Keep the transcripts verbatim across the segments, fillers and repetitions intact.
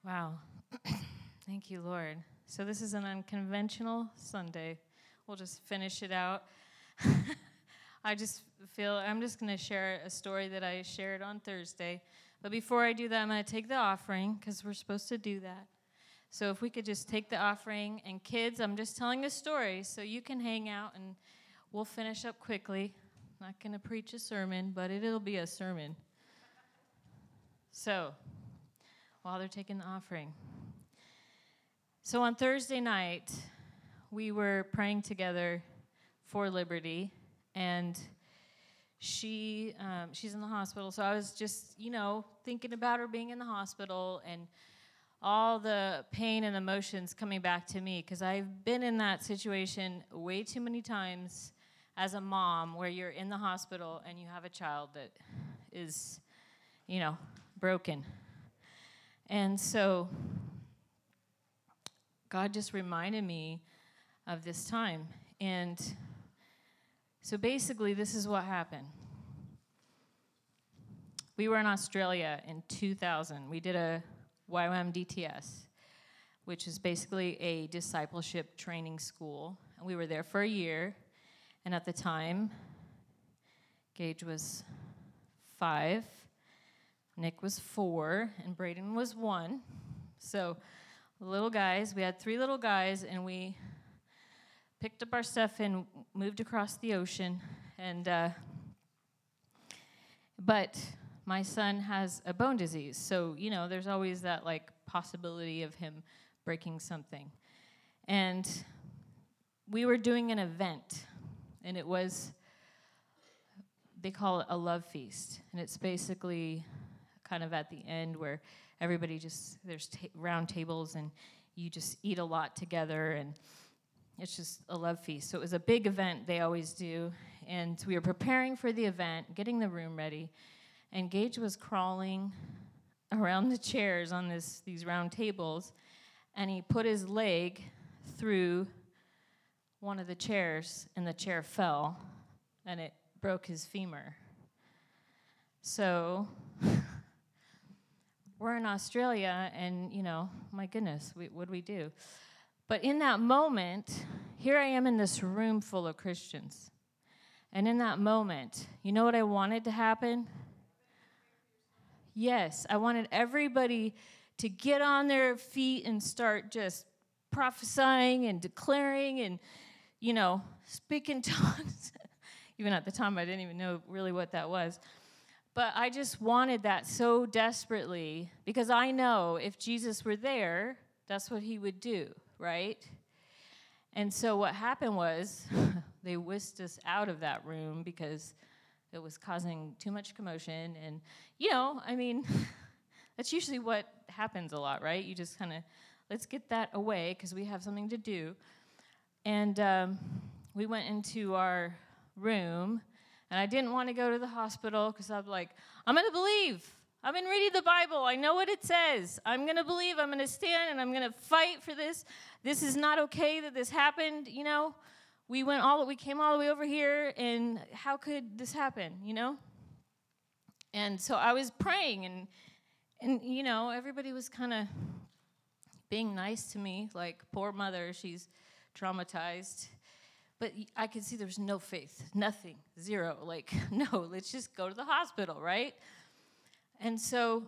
Wow. Thank you, Lord. So this is an unconventional Sunday. We'll just finish it out. I just feel I'm just going to share a story that I shared on Thursday. But before I do that, I'm going to take the offering because we're supposed to do that. So if we could just take the offering. And kids, I'm just telling a story so you can hang out and we'll finish up quickly. I'm not going to preach a sermon, but it'll be a sermon. So while they're taking the offering. So on Thursday night, we were praying together for Liberty, and she um, she's in the hospital. So I was just, you know, thinking about her being in the hospital and all the pain and emotions coming back to me, because I've been in that situation way too many times as a mom, where you're in the hospital and you have a child that is, you know, broken. And so God just reminded me of this time. And so basically, this is what happened. We were in Australia in two thousand. We did a Y WAM D T S, which is basically a discipleship training school. And we were there for a year. And at the time, Gage was five, Nick was four, and Braden was one. So little guys, we had three little guys, and we picked up our stuff and moved across the ocean. And uh, but my son has a bone disease, so you know there's always that like possibility of him breaking something. And we were doing an event, and it was, they call it a love feast, and it's basically kind of at the end where everybody just, there's ta- round tables and you just eat a lot together, and it's just a love feast. So it was a big event they always do, and we were preparing for the event, getting the room ready, and Gage was crawling around the chairs on this these round tables, and he put his leg through one of the chairs, and the chair fell, and it broke his femur. So we're in Australia, and, you know, my goodness, we, what do we do? But in that moment, here I am in this room full of Christians. And in that moment, you know what I wanted to happen? Yes, I wanted everybody to get on their feet and start just prophesying and declaring and, you know, speaking tongues. Even at the time, I didn't even know really what that was. But I just wanted that so desperately, because I know if Jesus were there, that's what he would do, right? And so what happened was they whisked us out of that room because it was causing too much commotion. And, you know, I mean, that's usually what happens a lot, right? You just kind of, let's get that away because we have something to do. And um, we went into our room. And I didn't want to go to the hospital because I was like, I'm going to believe. I've been reading the Bible. I know what it says. I'm going to believe. I'm going to stand, and I'm going to fight for this. This is not okay that this happened, you know. We went all, we came all the way over here, and how could this happen, you know? And so I was praying, and, and you know, everybody was kind of being nice to me, like, poor mother, she's traumatized. But I could see there's no faith, nothing, zero. Like, no, let's just go to the hospital, right? And so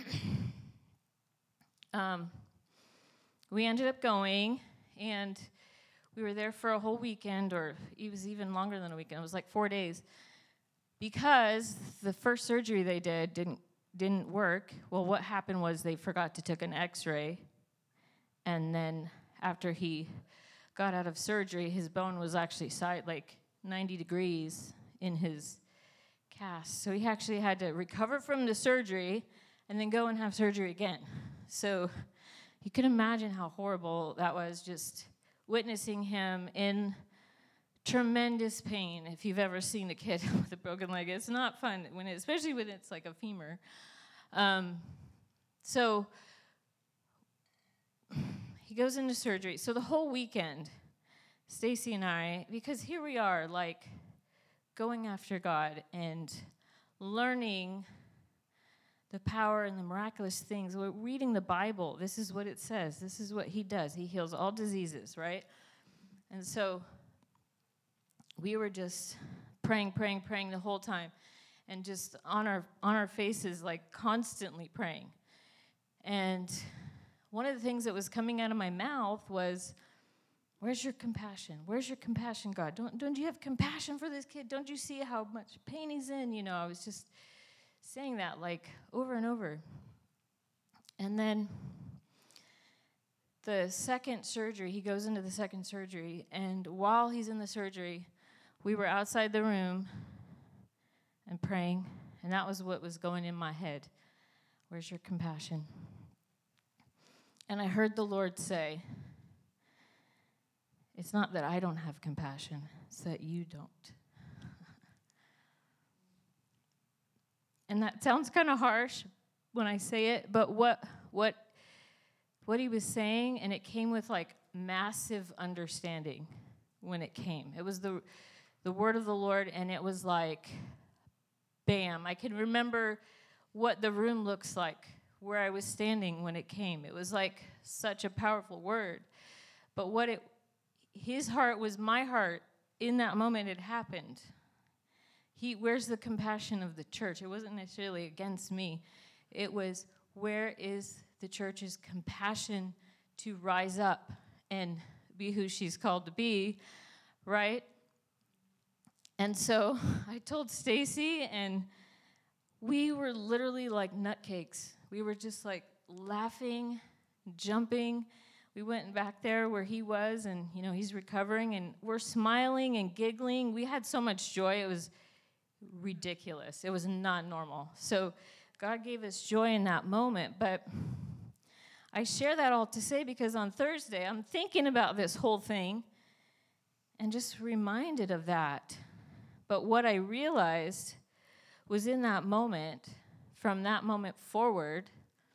um, we ended up going, and we were there for a whole weekend, or it was even longer than a weekend. It was like four days, because the first surgery they did didn't didn't work. Well, what happened was they forgot to take an X-ray, and then after he got out of surgery, his bone was actually side like ninety degrees in his cast. So he actually had to recover from the surgery and then go and have surgery again. So you can imagine how horrible that was, just witnessing him in tremendous pain. If you've ever seen a kid with a broken leg, it's not fun, when it, especially when it's like a femur. Um, so he goes into surgery. So the whole weekend, Stacy and I, because here we are, like, going after God and learning the power and the miraculous things. We're reading the Bible. This is what it says. This is what he does. He heals all diseases, right? And so we were just praying, praying, praying the whole time, and just on our on our faces, like constantly praying. And one of the things that was coming out of my mouth was, where's your compassion? Where's your compassion, God? Don't don't you have compassion for this kid? Don't you see how much pain he's in? You know, I was just saying that like over and over. And then the second surgery, he goes into the second surgery, and while he's in the surgery, we were outside the room and praying, and that was what was going in my head. Where's your compassion? And I heard the Lord say, it's not that I don't have compassion, it's that you don't. And that sounds kind of harsh when I say it, but what what what he was saying, and it came with like massive understanding when it came. It was the the word of the Lord, and it was like, bam. I can remember what the room looks like, where I was standing when it came. It was like such a powerful word. But what it, his heart was my heart in that moment it happened. He, where's the compassion of the church? It wasn't necessarily against me. It was, where is the church's compassion to rise up and be who she's called to be, right? And so I told Stacy, and we were literally like nutcakes. We were just like laughing, jumping. We went back there where he was, and, you know, he's recovering, and we're smiling and giggling. We had so much joy. It was ridiculous. It was not normal. So God gave us joy in that moment. But I share that all to say because on Thursday, I'm thinking about this whole thing and just reminded of that. But what I realized was in that moment, from that moment forward,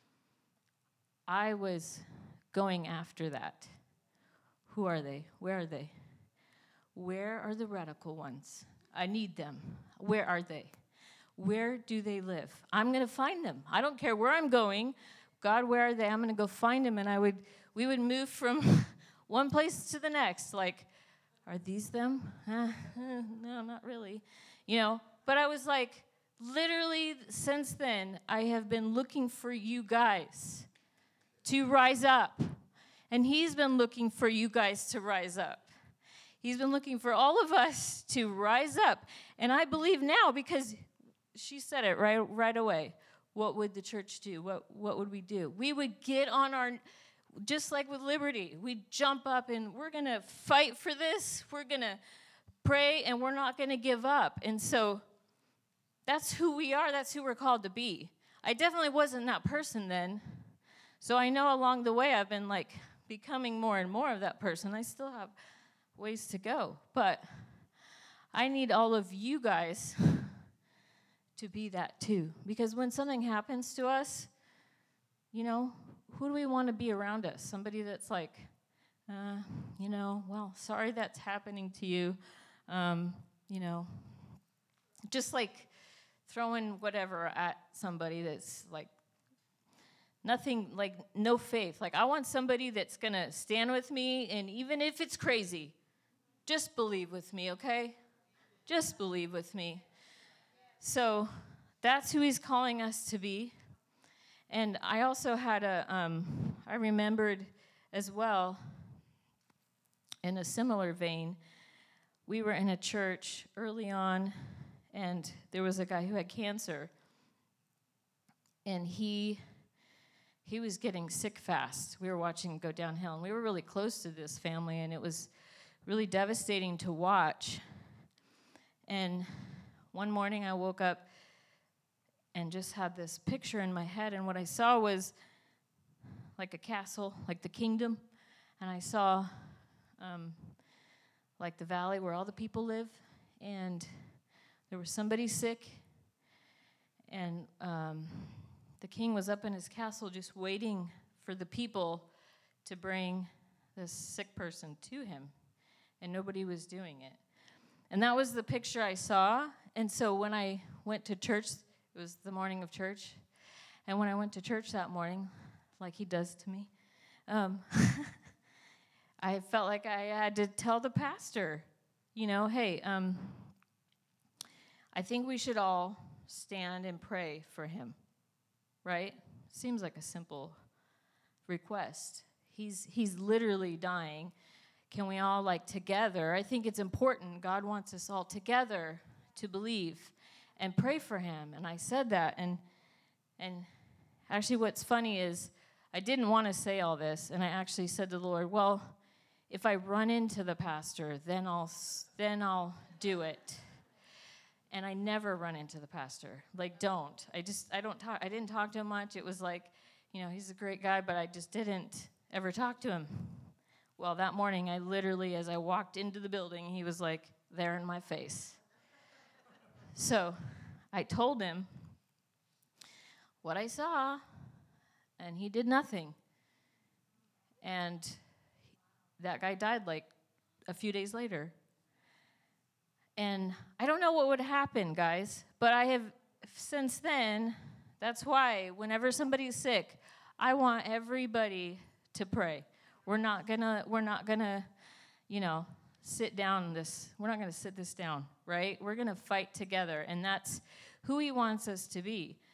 I was going after that. Who are they? Where are they? Where are the radical ones? I need them. Where are they? Where do they live? I'm going to find them. I don't care where I'm going. God, where are they? I'm going to go find them. And I would, we would move from one place to the next. Like, are these them? Uh, uh, no, not really. You know, but I was like, literally since then, I have been looking for you guys to rise up. And he's been looking for you guys to rise up. He's been looking for all of us to rise up. And I believe now, because she said it right right away, what would the church do? What what would we do? We would get on our, just like with Liberty, we'd jump up and we're going to fight for this. We're going to pray, and we're not going to give up. And so that's who we are. That's who we're called to be. I definitely wasn't that person then. So I know along the way I've been like becoming more and more of that person. I still have ways to go. But I need all of you guys to be that too. Because when something happens to us, you know, who do we want to be around us? Somebody that's like, uh, you know, well, sorry that's happening to you. Um, you know, just like throwing whatever at somebody that's like nothing, like no faith. Like I want somebody that's going to stand with me, and even if it's crazy, just believe with me, okay? Just believe with me. So that's who he's calling us to be. And I also had a, um, I remembered as well, in a similar vein, we were in a church early on, and there was a guy who had cancer, and he he was getting sick fast. We were watching him go downhill, and we were really close to this family, and it was really devastating to watch. And one morning I woke up and just had this picture in my head, and what I saw was like a castle, like the kingdom, and I saw um, like the valley where all the people live, and there was somebody sick, and um, the king was up in his castle just waiting for the people to bring this sick person to him, and nobody was doing it. And that was the picture I saw. And so when I went to church, it was the morning of church, And when I went to church that morning, like he does to me, um, I felt like I had to tell the pastor, you know, hey, um, I think we should all stand and pray for him, right? Seems like a simple request. He's he's literally dying. Can we all, like, together? I think it's important. God wants us all together to believe and pray for him. And I said that. And and actually what's funny is I didn't want to say all this. And I actually said to the Lord, well, if I run into the pastor, then I'll then I'll do it. And I never run into the pastor. Like, don't. I just, I don't talk, I didn't talk to him much. It was like, you know, he's a great guy, but I just didn't ever talk to him. Well, that morning, I literally, as I walked into the building, he was like there in my face. So I told him what I saw, and he did nothing. And that guy died like a few days later. And I don't know what would happen, guys, but I have, since then, that's why whenever somebody's sick, I want everybody to pray. We're not gonna, we're not gonna, you know, sit down this, we're not gonna sit this down, right? We're gonna fight together, and that's who he wants us to be.